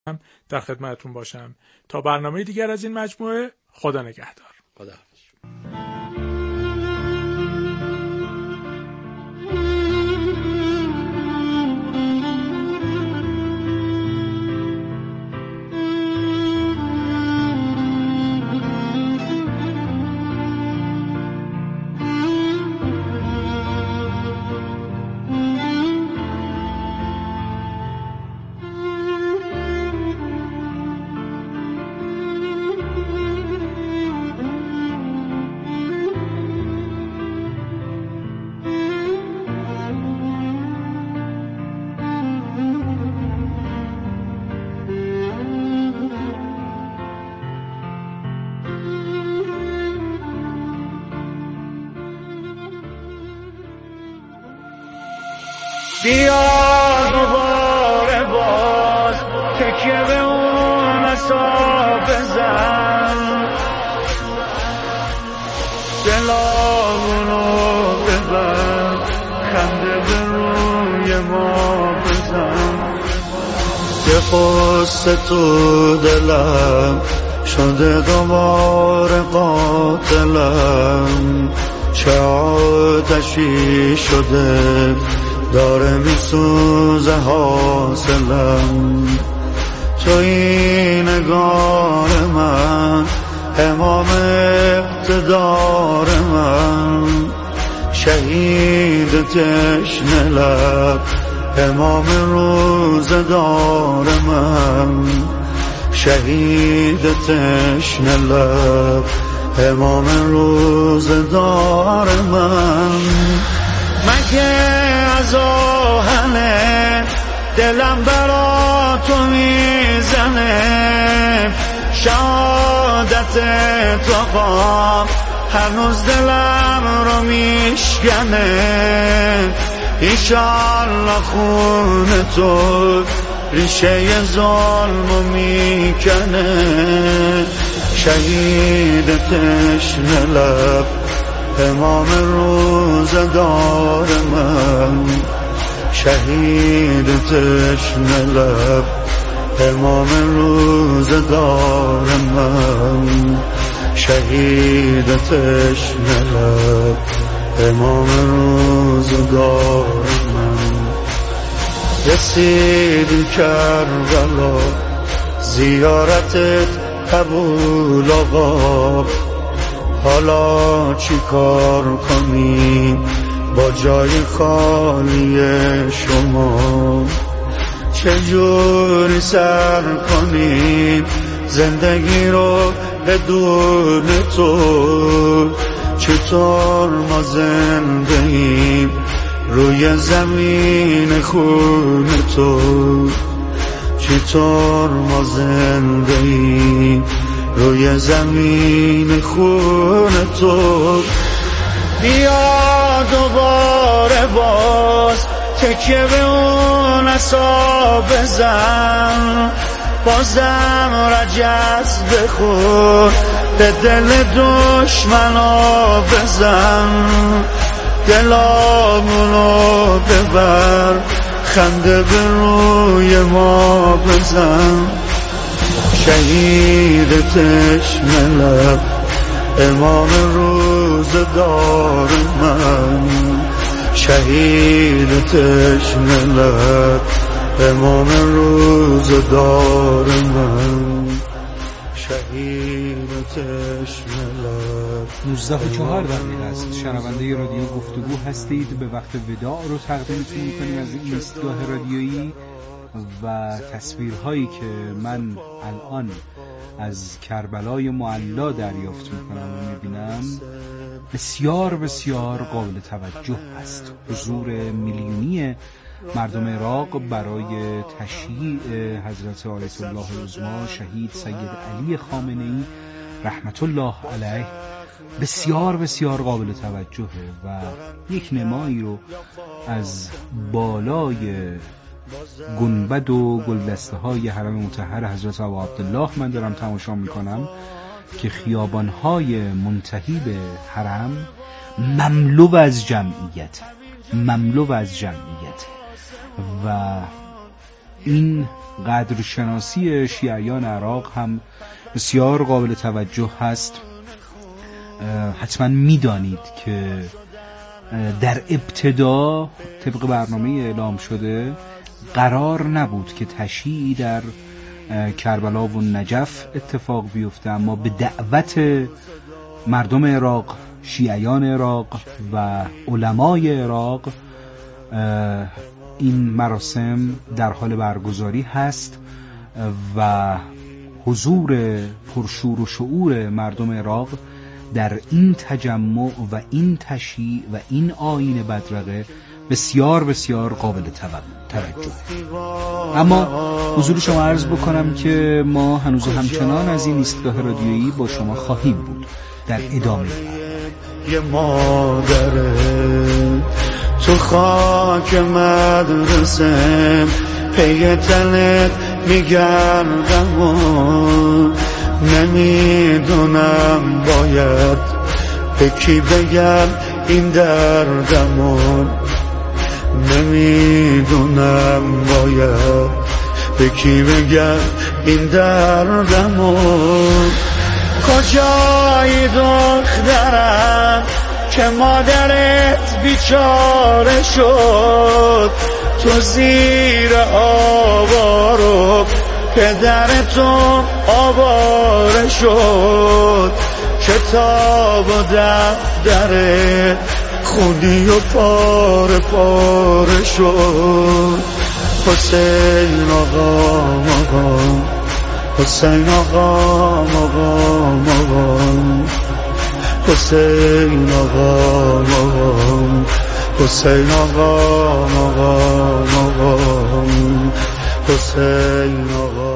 در خدمتتون باشم تا برنامه دیگر از این مجموعه. خدا نگهدار. خدا. بیا دوباره باز تکیه به اون عصا بزن، دلامونو ببر، خنده به روی ما بزن، که قصه تو دلم شده دوباره قاتلم، چه آتشی شده داره میسوزه حاصلم، توی نگار من امام اقتدار من، شهید تشنه لب امام روزدار من، شهید تشنه لب امام روزدار من، مگه از آهنه دلم برا تو میزنه، شهادت تو قام هنوز دلم رو میشکنه، ایشالله خون تو ریشه ظلم میکنه، شهید تشنه لب امام روزدار من، شهید تشنه لب امام روزدار من، شهید تشنه لب امام روزدار من، رسیدی کربلا زیارتت قبول آقا، حالا چی کار کنیم با جای خالی شما، چجوری سر کنیم زندگی رو بدون تو، چطور ما زنده ایم روی زمین خون تو، چطور ما زنده ایم روی زمین خون تو، بیا دوباره باز تکیه به اون عصا بزن، بازم رجز بخور به دل دشمنا بزن، دلامونو ببر، خنده به روی ما بزن، شهید تشنه لب امام روزدار من، شهید تشنه لب امام روزدار من، شهید تشنه لب. 19:04 است. شنونده رادیو گفتگو هستید. به وقت وداع رو تقدیمتون میکنیم از این ایستگاه رادیویی و تصویرهایی که من الان از کربلای معلا دریافت میکنم و میبینم بسیار بسیار قابل توجه است. حضور میلیونی مردم عراق برای تشییع حضرت آیت الله العظمی شهید سید علی خامنه‌ای رحمت الله علیه بسیار بسیار قابل توجهه و یک نمایی رو از بالای گنبد و گلدسته های حرم مطهر حضرت ابا عبدالله من دارم تماشا میکنم که خیابان‌های منتهی به حرم مملو از جمعیت و این قدرشناسی شیعیان عراق هم بسیار قابل توجه هست. حتما میدانید که در ابتدا طبق برنامه اعلام شده قرار نبود که تشییعی در کربلا و نجف اتفاق بیفته، اما به دعوت مردم عراق، شیعیان عراق و علمای عراق این مراسم در حال برگزاری هست و حضور پرشور و شعور مردم عراق در این تجمع و این تشییع و این آیین بدرقه بسیار بسیار قابل توجه. اما حضور شما عرض بکنم که ما هنوز همچنان از این ایستگاه رادیویی با شما خواهیم بود در ادامه. یه مادره تو خاک مدرسه پی تنت میگردم و نمیدونم باید به کی بگم این دردمو، نمیدونم باید به کی بگم این دردمو. کجایی دخترم که مادرت بیچاره شد، تو زیر آوارو پدرتون آواره شد، کتاب و دفتر خونی و پاره پاره شد. حسین آقا آقا، حسین آقا آقا آقا، حسین آقا آقا، حسین آقا آقا آقا، حسین آقا.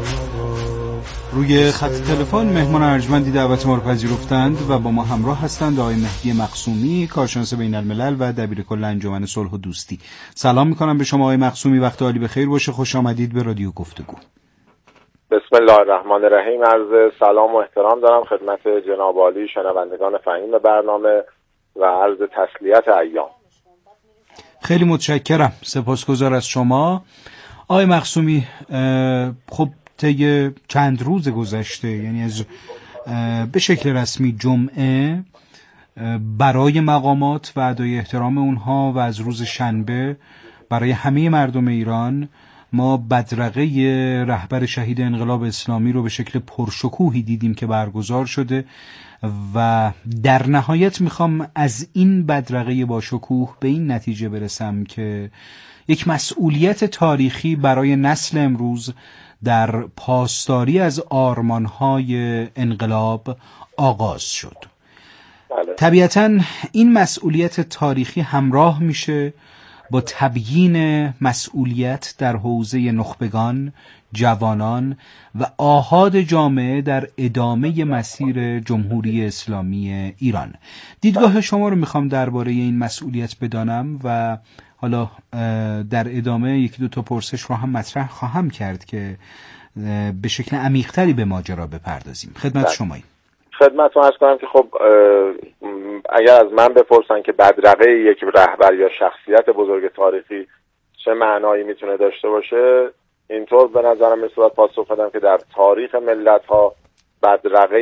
روی خط تلفن مهمان ارجمندی دعوت ما رو پذیرفتند و با ما همراه هستند آقای مهدی مقسومی، کارشناس بین الملل و دبیر کل انجمن صلح و دوستی. سلام میکنم به شما آقای مقسومی، وقت عالی بخیر باشه، خوش آمدید به رادیو گفتگو. بسم الله الرحمن الرحیم. عرض سلام و احترام دارم خدمت جناب عالی شنوندگان فهیم برنامه و عرض تسلیت ایام. خیلی متشکرم، سپاسگزار از شما آقای مقسومی. خب طی چند روز گذشته، یعنی از به شکل رسمی جمعه، برای مقامات و ادای احترام اونها و از روز شنبه برای همه مردم ایران ما بدرقه رهبر شهید انقلاب اسلامی رو به شکل پرشکوهی دیدیم که برگزار شده و در نهایت میخوام از این بدرقه با شکوه به این نتیجه برسم که یک مسئولیت تاریخی برای نسل امروز در پاسداری از آرمانهای انقلاب آغاز شد. طبیعتاً این مسئولیت تاریخی همراه میشه با تبیین مسئولیت در حوزه نخبگان، جوانان و آحاد جامعه در ادامه مسیر جمهوری اسلامی ایران. دیدگاه شما رو میخوام درباره این مسئولیت بدانم و حالا در ادامه یکی دو تا پرسش رو هم مطرح خواهم کرد که به شکل عمیق‌تری به ماجرا بپردازیم. خدمت شماییم. خدمتتون عرض کنم که خب اگر از من بپرسن که بدرقه یک رهبر یا شخصیت بزرگ تاریخی چه معنایی میتونه داشته باشه، اینطور به نظرم به صورت پاسخ بدم که در تاریخ ملت‌ها بدرقه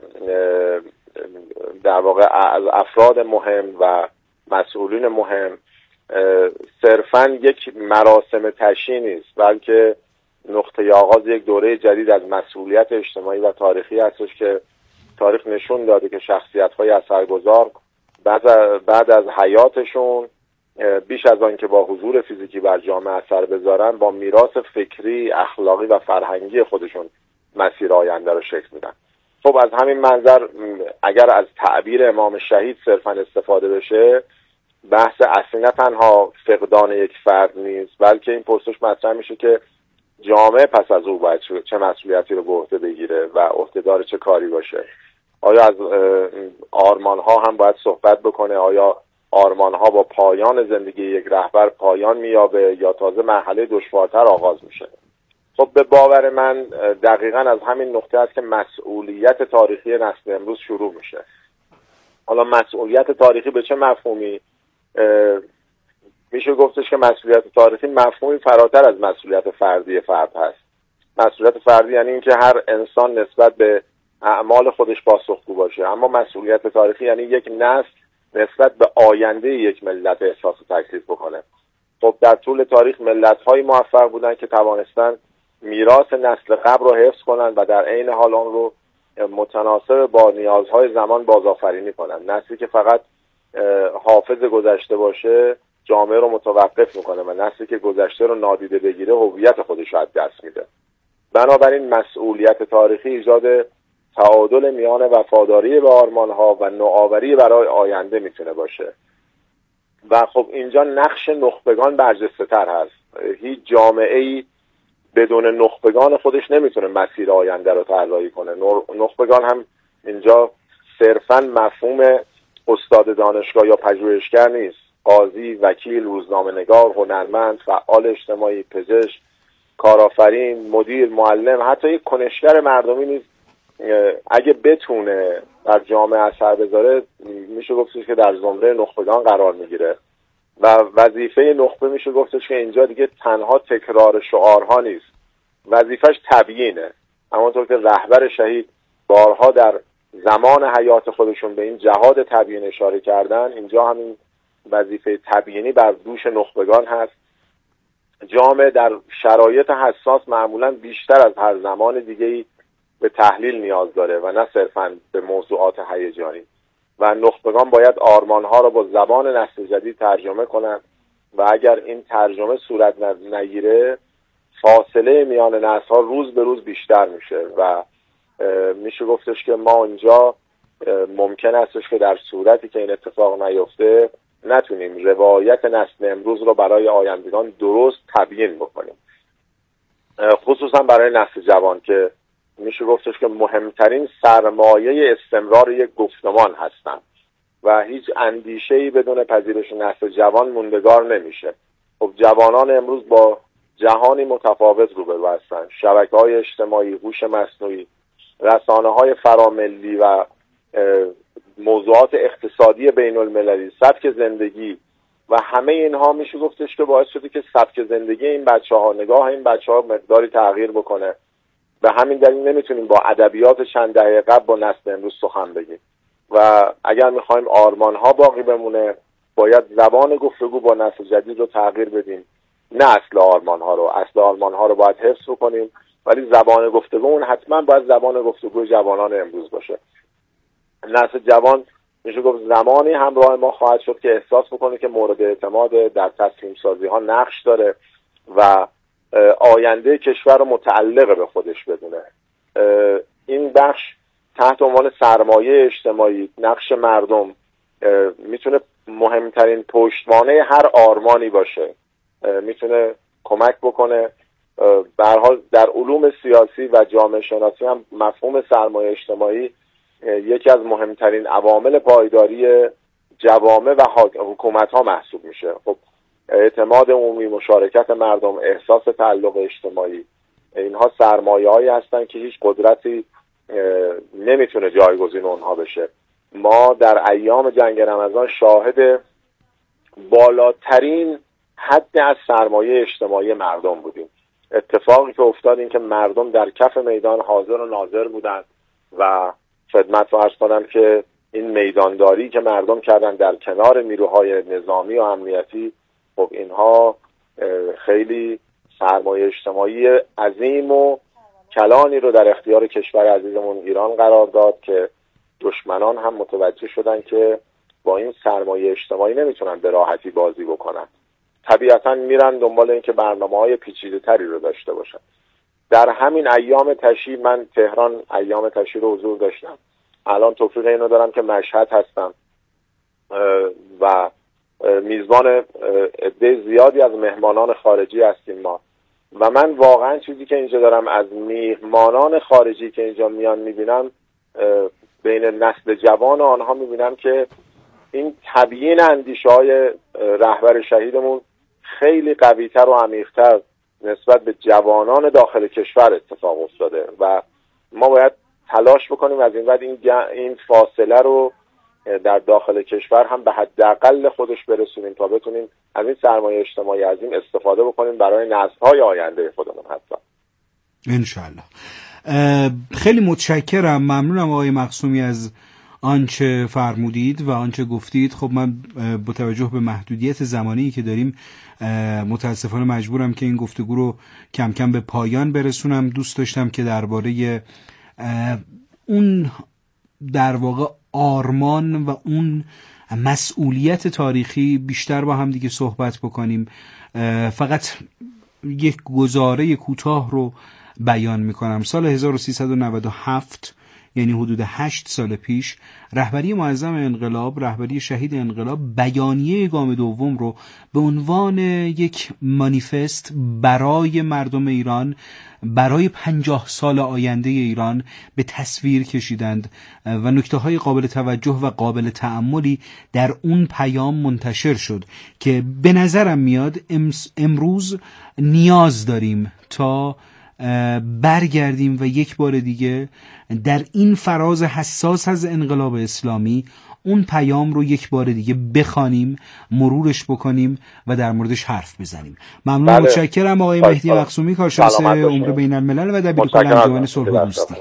در واقع از افراد مهم و مسئولین مهم صرفاً یک مراسم تشییع نیست، بلکه نقطه آغاز یک دوره جدید از مسئولیت اجتماعی و تاریخی هستش که تاریخ نشون داده که شخصیت‌های اثرگذار بعد از حیاتشون بیش از آن که با حضور فیزیکی بر جامعه اثر بذارن، با میراث فکری، اخلاقی و فرهنگی خودشون مسیر آینده رو شکل میدن. خب از همین منظر اگر از تعبیر امام شهید صرفاً استفاده بشه، بحث اصلی نه تنها فقدان یک فرد نیست، بلکه این پرسش مطرح میشه که جامعه پس از او باید چه مسئولیتی رو به عهده بگیره و عهدهدار چه کاری باشه. آیا از آرمان‌ها هم باید صحبت بکنه؟ آیا آرمان‌ها با پایان زندگی یک رهبر پایان می‌یابه یا تازه مرحله دشوارتر آغاز میشه؟ خب به باور من دقیقاً از همین نقطه است که مسئولیت تاریخی نسل امروز شروع میشه. حالا مسئولیت تاریخی به چه مفهومی؟ میشه گفتش که مسئولیت تاریخی مفهومی فراتر از مسئولیت فردی فرد هست. مسئولیت فردی یعنی اینکه هر انسان نسبت به اعمال خودش پاسخگو باشه، اما مسئولیت تاریخی یعنی یک نسل نسبت به آینده یک ملت احساس و تکلیف بکنه. خب در طول تاریخ ملت‌های موفق بودن که توانستن میراث نسل قبل رو حفظ کنن و در عین حال آن رو متناسب با نیازهای زمان بازآفرینی کنن. نسلی که فقط حافظ گذشته باشه جامعه رو متوقف میکنه و نسلی که گذشته رو نادیده بگیره هویت خودش رو از دست میده. بنابراین مسئولیت تاریخی ایجاد تعادل میان وفاداری به آرمان‌ها و نوآوری برای آینده میتونه باشه. و خب اینجا نقش نخبگان برجسته‌تر هست. هیچ جامعه‌ای بدون نخبگان خودش نمیتونه مسیر آینده رو طراحی کنه. نخبگان هم اینجا صرفاً مفهوم استاد دانشگاه یا پژوهشگر نیست. قاضی، وکیل، روزنامه‌نگار، هنرمند، فعال اجتماعی، پزشک، کارآفرین، مدیر، معلم، حتی یک کنشگر مردمی نیز اگه بتونه در جامعه اثر بذاره میشه گفتش که در زمره نخبگان قرار میگیره. و وظیفه نخبه میشه گفتش که اینجا دیگه تنها تکرار شعارها نیست، وظیفش تبیینه. همونطور که رهبر شهید بارها در زمان حیات خودشون به این جهاد تبیین اشاره کردن، اینجا همین وظیفه تبیینی بر دوش نخبگان هست. جامعه در شرایط حساس معمولا بیشتر از هر زمان دیگه‌ای به تحلیل نیاز داره و نه صرفاً به موضوعات هیجانی، و نخبگان باید آرمانها را با زبان نسل جدید ترجمه کنند و اگر این ترجمه صورت نگیره فاصله میان نسل‌ها روز به روز بیشتر میشه و میشه گفتش که ما اینجا ممکن استش که در صورتی که این اتفاق نیفته نتونیم روایت نسل امروز رو برای آیندگان درست تبیین بکنیم، خصوصا برای نسل جوان که میشه گفتش که مهمترین سرمایه استمرار یک گفتمان هستن و هیچ اندیشه‌ای بدون پذیرش نسل جوان موندگار نمیشه. خب جوانان امروز با جهانی متفاوت روبرو هستن. شبکه‌های اجتماعی، هوش مصنوعی، رسانه‌های فراملی و موضوعات اقتصادی بین المللی، سبک زندگی و همه اینها میشه گفتش که باعث شده که سبک زندگی این بچه‌ها، نگاه این بچه‌ها مقداری تغییر بکنه. به همین دلیل نمیتونیم با ادبیات چند دهه قبل با نسل امروز سخن بگیم و اگر میخوایم آرمان‌ها باقی بمونه باید زبان گفتگو با نسل جدید رو تغییر بدیم، نه اصل آرمان‌ها رو باید حفظ کنیم، ولی زبان گفتگو اون حتما باید زبان گفتگو جوانان امروز باشه. نسل جوان میشه گفت زمانی همراه ما خواهد شد که احساس بکنه که مورد اعتماد در تصمیم سازی ها نقش داره و آینده کشور رو متعلق به خودش بدونه. این بخش تحت عنوان سرمایه اجتماعی، نقش مردم میتونه مهمترین پشتوانه هر آرمانی باشه، میتونه کمک بکنه. به هر حال در علوم سیاسی و جامعه شناسی هم مفهوم سرمایه اجتماعی یکی از مهمترین عوامل پایداری جوامع و حکومت‌ها محسوب میشه. خب اعتماد عمومی، مشارکت مردم، احساس تعلق اجتماعی، اینها سرمایه‌هایی هستن که هیچ قدرتی نمیتونه جایگزین اونها بشه. ما در ایام جنگ رمضان شاهد بالاترین حد از سرمایه اجتماعی مردم بودیم. اتفاقی که افتاد این که مردم در کف میدان حاضر و ناظر بودند و خدمت رو عرض کنم که این میدانداری که مردم کردن در کنار نیروهای نظامی و امنیتی، خب اینها خیلی سرمایه اجتماعی عظیم و کلانی رو در اختیار کشور عزیزمون ایران قرار داد که دشمنان هم متوجه شدن که با این سرمایه اجتماعی نمیتونن به راحتی بازی بکنن. طبیعتا میرن دنبال این که برنامه‌های پیچیده‌تری رو داشته باشن. در همین ایام تشییع، من تهران ایام تشییع رو حضور داشتم، الان توفیق اینو دارم که مشهد هستم و میزبان عده زیادی از مهمانان خارجی هستیم ما و من واقعا چیزی که اینجا دارم از مهمانان خارجی که اینجا میان میبینم، بین نسل جوان آنها میبینم که این تبیین اندیشه‌های رهبر شهیدمون خیلی قوی‌تر و عمیق‌تر نسبت به جوانان داخل کشور اتفاق افتاده و ما باید تلاش بکنیم از این بعد این فاصله رو در داخل کشور هم به حداقل خودش برسونیم تا بتونیم از این سرمایه اجتماعی عظیم استفاده بکنیم برای نسل‌های آینده خودمون حتما. انشالله. خیلی متشکرم، ممنونم آقای مقسومی از آنچه فرمودید و آنچه گفتید. خب من با توجه به محدودیت زمانی که داریم متاسفانه مجبورم که این گفتگو رو کم کم به پایان برسونم. دوست داشتم که درباره اون در واقع آرمان و اون مسئولیت تاریخی بیشتر با هم دیگه صحبت بکنیم. فقط یک گزاره کوتاه رو بیان میکنم. سال 1397 یعنی حدود 8 سال پیش رهبری معظم انقلاب، رهبری شهید انقلاب، بیانیه گام دوم رو به عنوان یک مانیفست برای مردم ایران، برای 50 سال آینده ایران به تصویر کشیدند و نکته‌های قابل توجه و قابل تأملی در اون پیام منتشر شد که به نظرم میاد امروز نیاز داریم تا برگردیم و یک بار دیگه در این فراز حساس از انقلاب اسلامی اون پیام رو یک بار دیگه بخوانیم، مرورش بکنیم و در موردش حرف بزنیم. ممنون. متشکرم آقای مهدی مقسومی، کارشناس امور بین الملل و دبیرکل انجمن صلح و دوستی.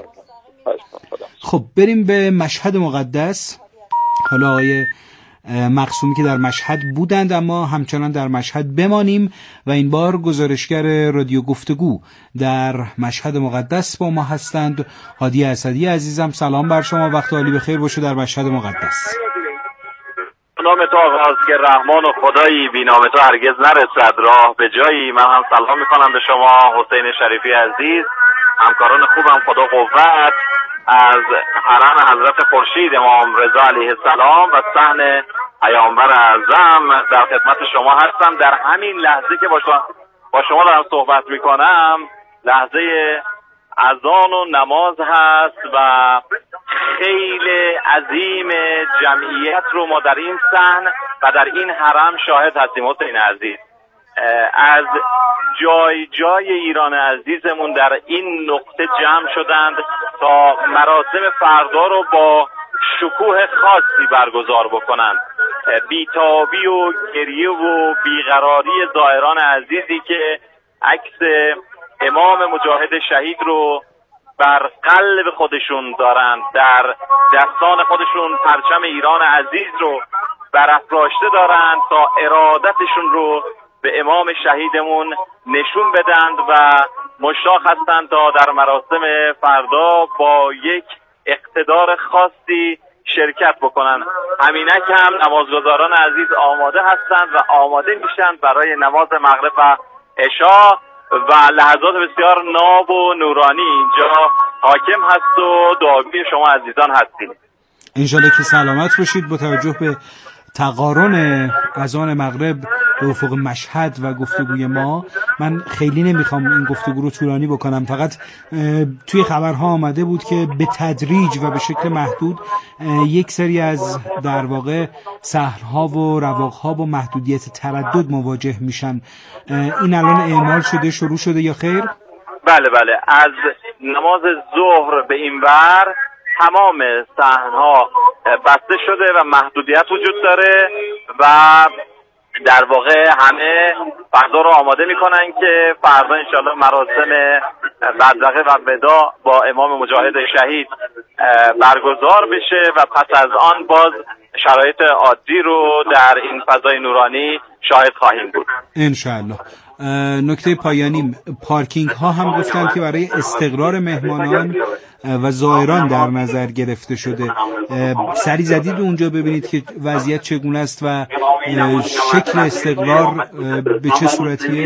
خب بریم به مشهد مقدس. حالا آقای مقسومی که در مشهد بودند اما همچنان در مشهد بمانیم و این بار گزارشگر رادیو گفتگو در مشهد مقدس با ما هستند. هادی اسدی عزیزم، سلام بر شما، وقت عالی بخیر باشه در مشهد مقدس. نام تو آغاز که رحمان و خدایی، بی نام تو هرگز نرسد راه به جایی. من هم سلام میکنم به شما حسین شریفی عزیز، همکاران خوبم، خدا قوت. از حرم حضرت خورشید امام رضا علیه السلام و صحن پیامبر اعظم در خدمت شما هستم. در همین لحظه که با شما دارم صحبت میکنم لحظه اذان و نماز هست و خیلی عظیم جمعیت رو ما در این صحن و در این حرم شاهد هستیم. حسین عزیز، از جای جای ایران عزیزمون در این نقطه جمع شدند تا مراسم فردا رو با شکوه خاصی برگزار بکنند. بیتابی و گریه و بیقراری زائران عزیزی که عکس امام مجاهد شهید رو بر قلب خودشون دارند، در دستان خودشون پرچم ایران عزیز رو برافراشته دارند تا ارادتشون رو به امام شهیدمون نشون بدند و مشتاق هستند تا در مراسم فردا با یک اقتدار خاصی شرکت بکنن. همینک هم نمازگزاران عزیز آماده هستند و آماده میشن برای نماز مغرب و عشا و لحظات بسیار ناب و نورانی اینجا حاکم هست و دعاگوی شما عزیزان هستیم. انشالله که سلامت باشید. با توجه به تقارن اذان مغرب به افق مشهد و گفتگوی ما، من خیلی نمیخوام این گفتگو رو طولانی بکنم، فقط توی خبرها آمده بود که به تدریج و به شکل محدود یک سری از در واقع سهل‌ها و رواق‌ها با محدودیت تردد مواجه میشن. این الان اعمال شده، شروع شده یا خیر؟ بله، از نماز ظهر به این ور تمام صحن‌ها بسته شده و محدودیت وجود داره و در واقع همه فردا رو آماده میکنن که فردا انشالله مراسم بدرقه و وداع با امام مجاهد شهید برگزار بشه و پس از آن باز شرایط عادی رو در این فضای نورانی شاهد خواهیم بود انشالله. نکته پایانی، پارکینگ ها هم گفتن که برای استقرار مهمانان و زائران در نظر گرفته شده. سری زدید اونجا ببینید که وضعیت چگونه است و شکل استقرار به چه صورتیه؟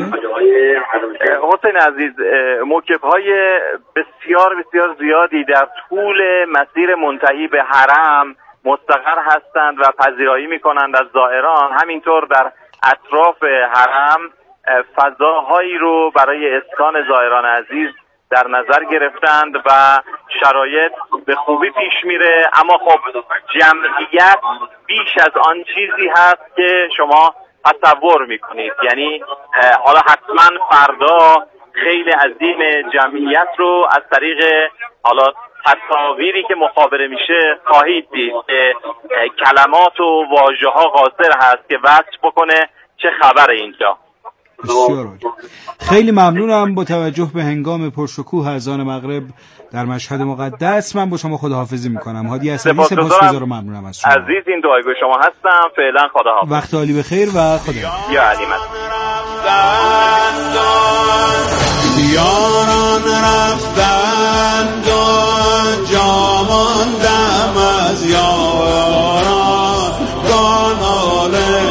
حسین عزیز، موکب‌های بسیار بسیار زیادی در طول مسیر منتهی به حرم مستقر هستند و پذیرایی می‌کنند از زائران. همینطور در اطراف حرم فضاهایی رو برای اسکان زائران عزیز در نظر گرفتند و شرایط به خوبی پیش میره. اما خب جمعیت بیش از آن چیزی هست که شما تصور میکنید. یعنی حالا حتما فردا خیلی عظیم جمعیت رو از طریق حالا تصاویری که مخابره میشه خواهید دید که کلمات و واژه ها قاصر هست که وصف بکنه چه خبر اینجا. بسیار خیلی ممنونم. با توجه به هنگام پرشکوه اذان مغرب در مشهد مقدس من با شما خداحافظی میکنم. هادی اسدی سپاسگزارم، ممنونم از شما عزیز. این دعایگوی شما هستم. فعلا خداحافظ. وقت عالی بخیر و خدا یا علیمت. یاران رفتند و جا ماندم از یاران گانال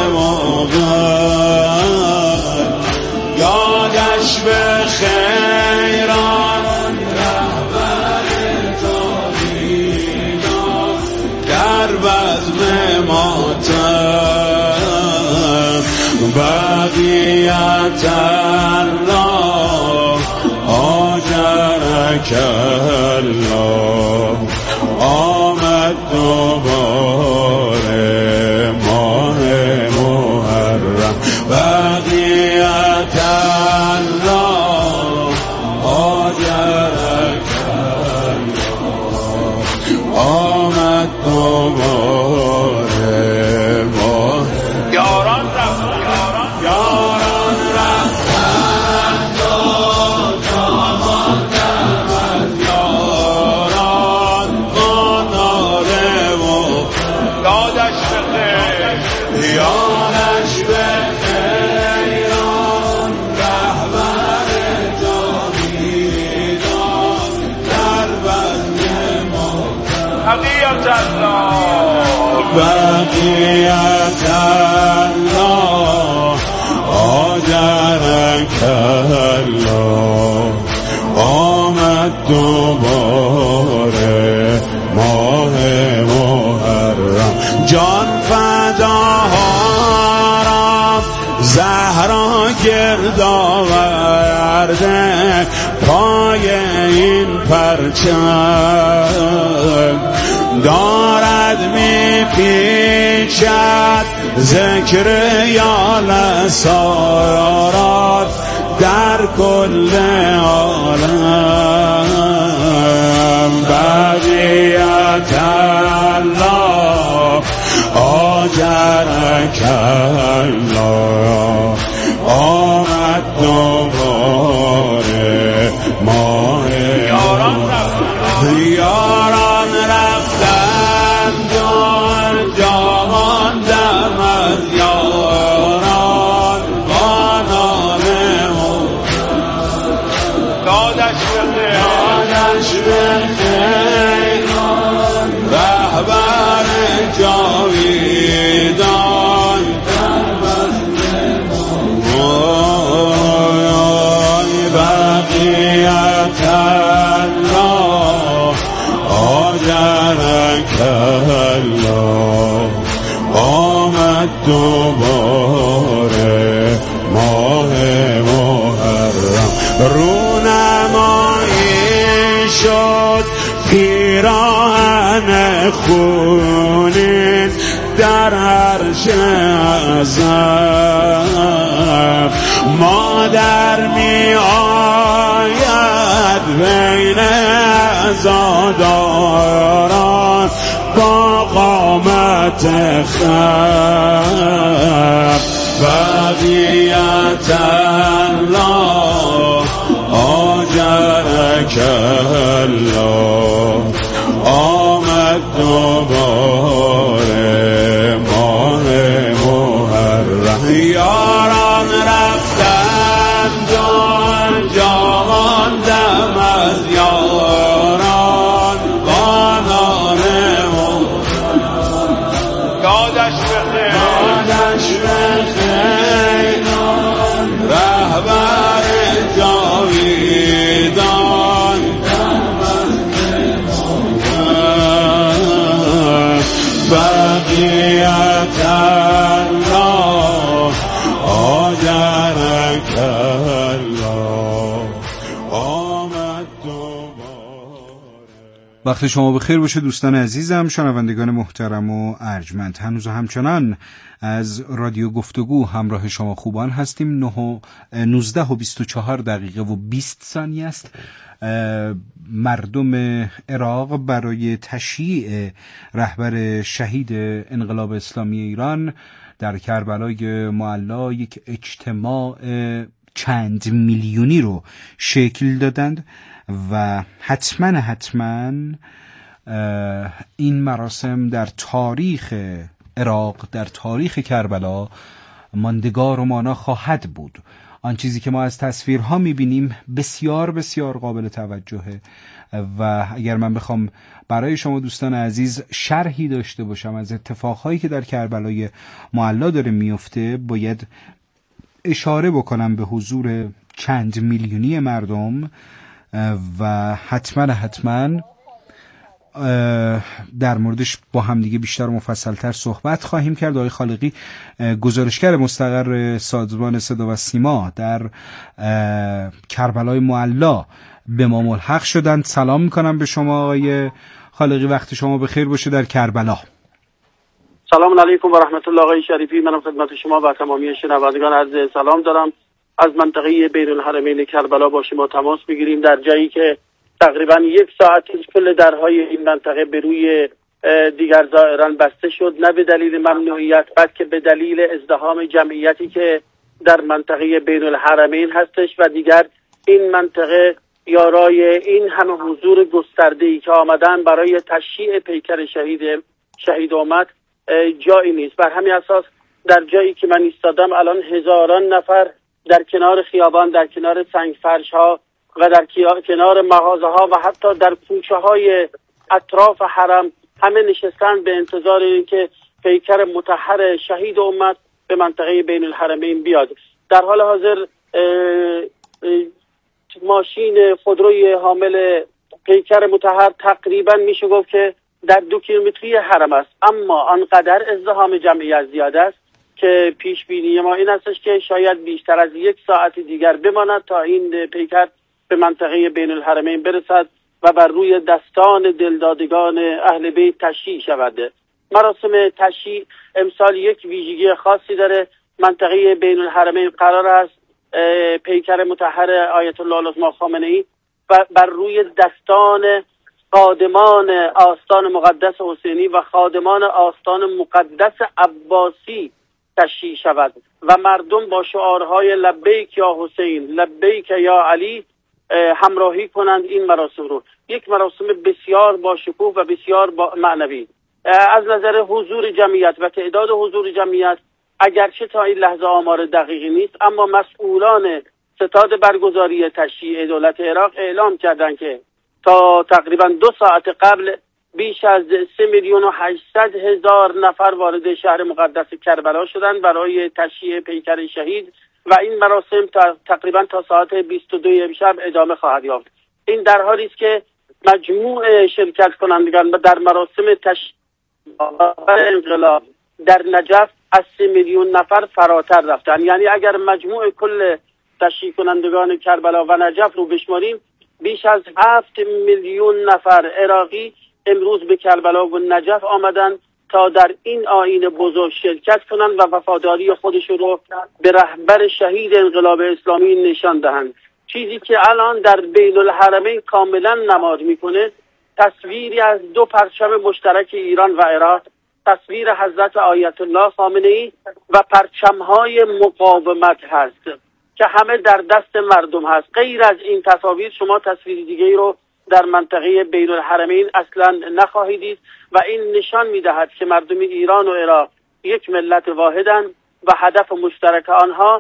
موقع یادش به خیران رهبر جاویدان در بزم ماتم بقیت الله آجرک الله آمد دوباره ماه محرم بقیت الله آجرک الله آمد دوباره ماه یاران رفت یاران رفتند و جاماندم از یاران قناره و یادش به خیر یادش به خیران رهبر جاویدان در بزم بقیت الله بقیت الله آجرک الله آمد دوباره ماه محرم جان فداها زهرا گرد آورده پای این پرچم دارد میپیچد ذکر یال سارات در کل عالم بقیت الله آجرک الله آمد دوباره ماه یاران رفتند و جا ماندم از یاران قانانه دادش به خیران رهبر جاویدان بقیت الله آجرک الله آمد دوباره ماه محرم رونمایی شد پیراهن خونین در عرش اعظم مادر می آید بین عزاداران با قامت خم بقیت الله آجرک الله آمد دوباره ماه محرم یاران رفتند و جا ماندم از یاران قانانه یادش به خیران رهبر جاویدان وقت شما بخیر باشه دوستان عزیزم، شنوندگان محترم و ارجمند. هنوز همچنان از رادیو گفتگو همراه شما خوبان هستیم. 19:24 است. مردم عراق برای تشییع رهبر شهید انقلاب اسلامی ایران در کربلای معلا یک اجتماع چند میلیونی رو شکل دادند و حتما این مراسم در تاریخ عراق، در تاریخ کربلا ماندگار و مانا خواهد بود. آن چیزی که ما از تصویرها میبینیم بسیار بسیار قابل توجهه و اگر من بخوام برای شما دوستان عزیز شرحی داشته باشم از اتفاقهایی که در کربلای معلا داره میفته، باید اشاره بکنم به حضور چند میلیونی مردم و حتما در موردش با همدیگه بیشتر و مفصلتر صحبت خواهیم کرد. آقای خالقی گزارشگر مستقر سازمان صدا و سیما در کربلای معلا به ما ملحق شدند. سلام میکنم به شما آقای خالقی، وقت شما بخیر باشه در کربلا. سلام علیکم و رحمت الله آقای شریفی. منم خدمت شما و تمامی شنوندگان عرض سلام دارم. از منطقه بین الحرمین کربلا با شما تماس میگیریم در جایی که تقریبا 1 ساعت کل درهای این منطقه به روی دیگر زائران بسته شد، نه به دلیل ممنوعیت بلکه به دلیل ازدحام جمعیتی که در منطقه بین الحرمین هستش و دیگر این منطقه یارای این همه حضور گسترده‌ای که آمدن برای تشییع پیکر شهید امت جایی نیست. بر همین اساس در جایی که من ایستادم الان هزاران نفر در کنار خیابان، در کنار سنگ فرش ها و در کنار مغازه ها و حتی در کوچه های اطراف حرم همه نشستن به انتظار اینکه پیکر مطهر شهید امت به منطقه بین الحرمین بیاد. در حال حاضر ماشین خودروی حامل پیکر مطهر تقریبا میشه گفت که در 2 کیلومتری حرم است، اما آنقدر ازدحام جمعیت زیاد است که پیش بینی ما این استش که شاید بیشتر از 1 ساعت دیگر بماند تا این پیکر به منطقه بین الحرمین برسد و بر روی دستان دلدادگان اهل بیت تشییع شود. مراسم تشییع امسال یک ویژگی خاصی داره. منطقه بین الحرمین قرار است پیکر مطهر آیت الله العظمی خامنه‌ای و بر روی دستان خادمان آستان مقدس حسینی و خادمان آستان مقدس عباسی تشییع شود و مردم با شعارهای لبیک یا حسین، لبیک یا علی همراهی کنند این مراسم رو. یک مراسم بسیار با شکوه و بسیار با معنوی. از نظر حضور جمعیت و تعداد حضور جمعیت اگرچه تا این لحظه آمار دقیقی نیست، اما مسئولان ستاد برگزاری تشییع دولت عراق اعلام کردند که تا تقریبا 2 ساعت قبل بیش از 3,800,000 نفر وارد شهر مقدس کربلا شدند برای تشییع پیکر شهید و این مراسم تقریبا تا ساعت 22 امشب ادامه خواهد یافت. این در حالی است که مجموع شرکت کنندگان در مراسم تشییع انقلاب در نجف از 3 میلیون نفر فراتر رفتند. یعنی اگر مجموع کل تشییع کنندگان کربلا و نجف رو بشماریم، بیش از 7 میلیون نفر عراقی امروز به کربلا و نجف آمدن تا در این آیین بزرگ شرکت کنند و وفاداری خودشون رو به رهبر شهید انقلاب اسلامی نشان دهند. چیزی که الان در بین الحرمین کاملا نماد میکنه تصویری از 2 پرچم مشترک ایران و عراق، تصویر حضرت آیت الله خامنه‌ای و پرچم‌های مقاومت هست که همه در دست مردم هست. غیر از این تصاویر شما تصویر دیگه‌ای رو در منطقه بین الحرمین اصلا نخواهید دید و این نشان می‌دهد که مردم ایران و عراق یک ملت واحدند و هدف مشترک آنها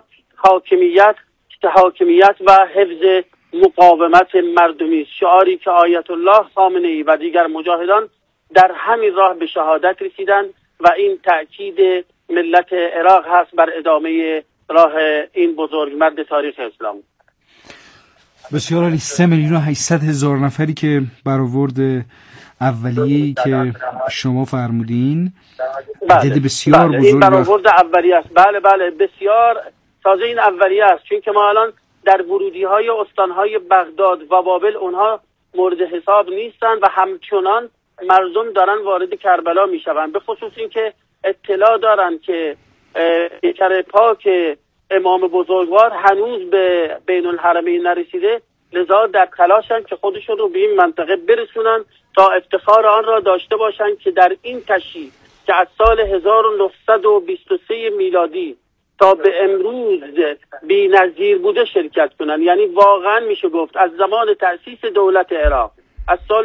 حاکمیت و حفظ مقاومت مردمی است. شعاری که آیت الله خامنه‌ای و دیگر مجاهدان در همین راه به شهادت رسیدند و این تأکید ملت عراق هست بر ادامه راه این بزرگمرد تاریخ اسلام. بسیار عالی. 3,800,000 نفری که برآورد اولیه‌ای که شما فرمودین، عدد بسیار بزرگ. این برآورد اولیه است. بله بسیار تازه این اولیه است، چون که ما الان در ورودی‌های استان‌های بغداد و بابل اونها مورد حساب نیستن و همچنان مردم دارن وارد کربلا میشوند، به خصوص این که اطلاع دارن که پیکر پاک امام بزرگوار هنوز به بین الحرمین نرسیده، لذا در تلاشن که خودشون رو به این منطقه برسونن تا افتخار آن را داشته باشن که در این تشییع که از سال 1923 میلادی تا به امروز بی‌نظیر بوده شرکت کنن. یعنی واقعا میشه گفت از زمان تأسیس دولت عراق از سال